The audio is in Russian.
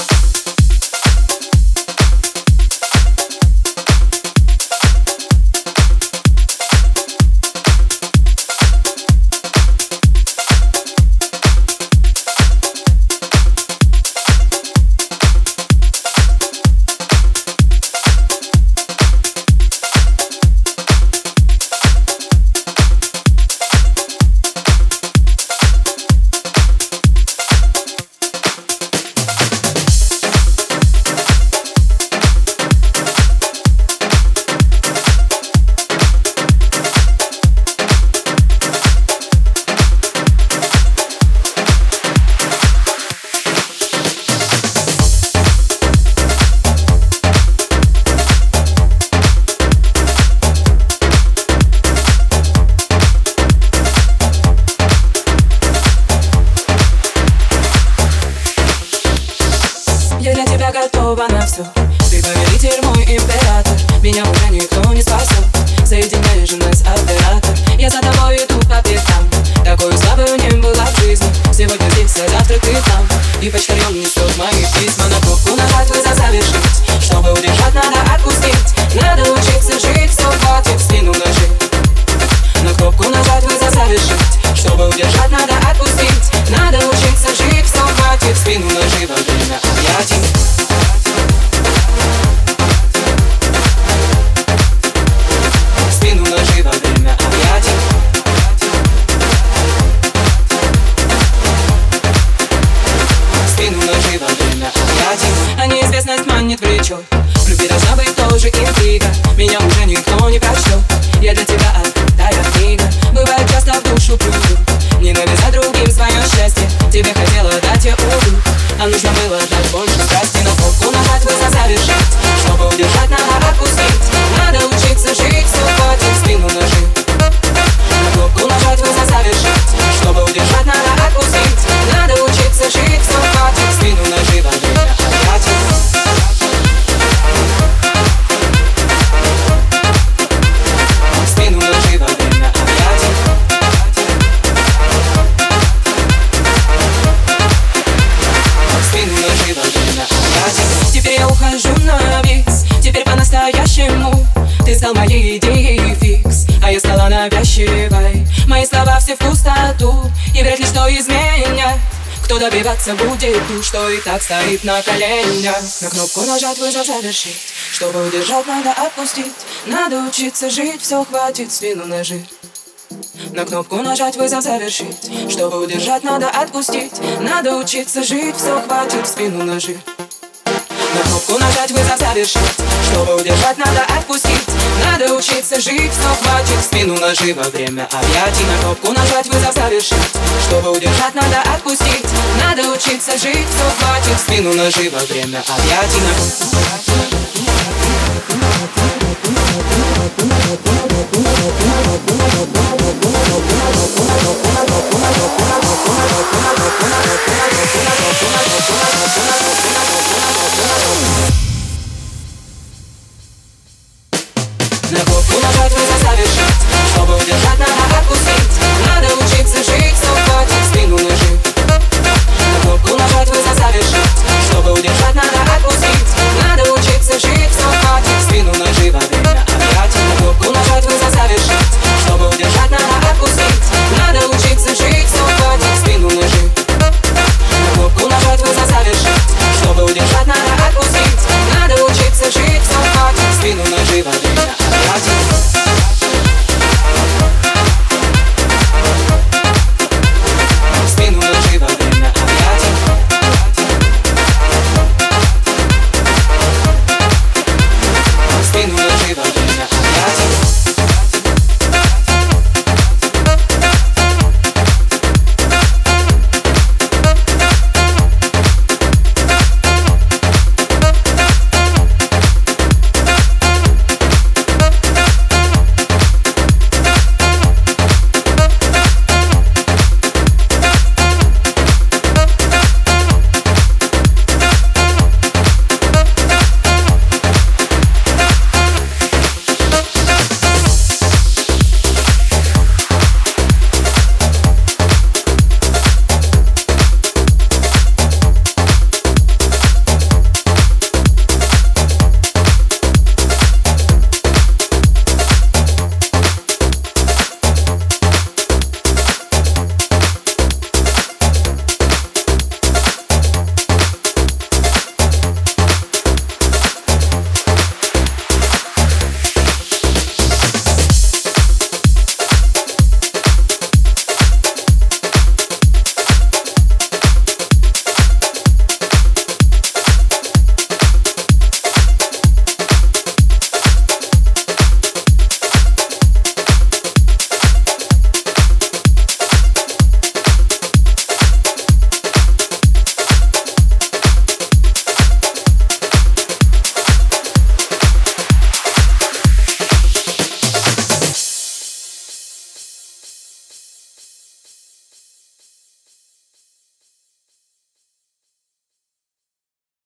Я для тебя готова на все. Ты повелитель, мой император. Меня уже никто не спасет. Соединяешь же нас, оператор. Я за тобой иду по пятам. Такой слабой не была в жизни. Сегодня здесь, а завтра ты там. И почтальон несет мои письма. На кнопку нажать, вызов завершить. Чтобы удержать, надо отпустить. Надо учиться жить, все хватит, в спину нажать. На кнопку нажать, вызов завершить. Чтобы удержать, надо отпустить. Надо учиться жить, все хватит, в спину нажать. Во время объятий. В спину нажать во время объятий. В спину нажать во время объятий. А неизвестность манит влечет. В любви должна быть тоже интрига. Меня уже никто не прочтет. Я для тебя открытая книга. Бывает часто в душу плюю. Не навязать другим свое счастье. Тебе хотела дать я уйду, а нужно было дать больше страсти. На кнопку нажать, вызов завершить. Чтобы удержать, надо отпустить. Надо учиться жить, все хватит, в спину нажать. На кнопку нажать, вызов завершить. Чтобы удержать, надо отпустить. Надо учиться жить, все хватит, в спину нажать. Во время объятий. В спину нажать во время объятий. Теперь я ухожу на бис. Теперь по-настоящему. Ты стал моей идеей фикс, а я стала навязчивой. Мои слова все в пустоту, и вряд ли что изменят. Кто добиваться будет ту, что и так стоит на коленях. На кнопку нажать, вызов завершить. Чтобы удержать, надо отпустить. Надо учиться жить, все хватит, в спину нажать. На кнопку нажать, вызов завершить. Чтобы удержать, надо отпустить. Надо учиться жить, все хватит, в спину нажать. На кнопку нажать, вызов завершить. Чтобы удержать, надо отпустить. Надо учиться жить, все хватит, в спину нажать во время объятий. На кнопку нажать, вызов завершить. Чтобы удержать, надо отпустить. Надо учиться жить, все хватит, в спину нажать во время объятий. На